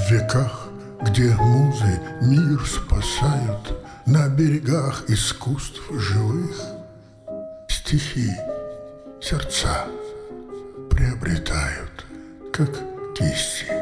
веках, где музы мир спасают, на берегах искусств живых, стихи сердца приобретают, как кисти.